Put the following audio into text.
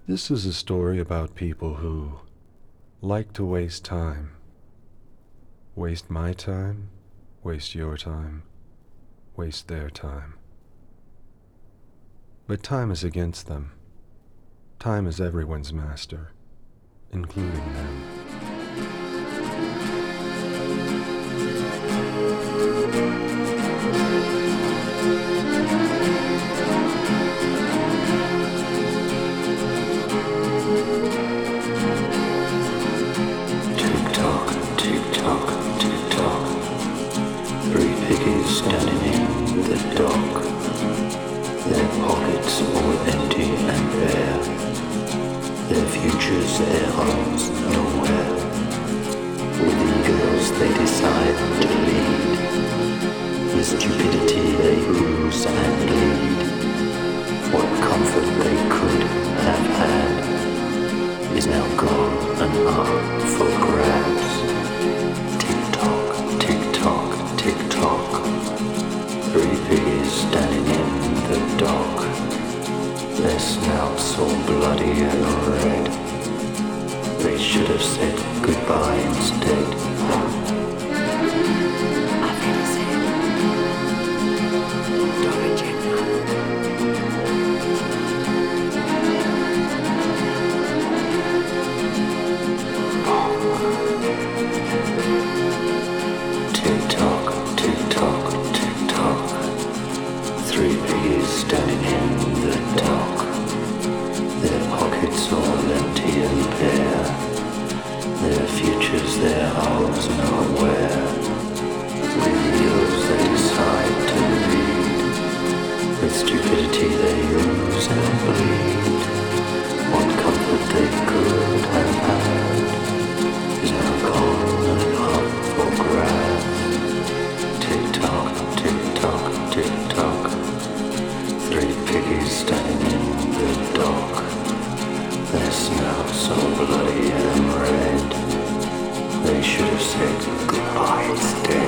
This is a story about people who like to waste time. Waste my time, waste your time, waste their time. But time is against them. Time is everyone's master, including them. Standing in the dock, their pockets all empty and bare, their futures, their homes nowhere. With egos they decide to lead, with stupidity they ooze and bleed. What comfort they could have had is now gone and up for grabs. Tick-tock, tick-tock, tick-tock. Three piggies standing in the dock, their snouts all bloody and red. They should have said goodbye instead. Tick-tock, tick-tock, tick-tock. Three piggies standing in the dock, their pockets all empty and bare, their futures, their homes nowhere. With heels they decide to lead, with stupidity they ooze and bleed. What comfort they could have had is now gone and up for grabs. Tick-tock, tick-tock, tick-tock. Three piggies standing in the dock, their snouts all bloody and red. They should have said goodbye instead.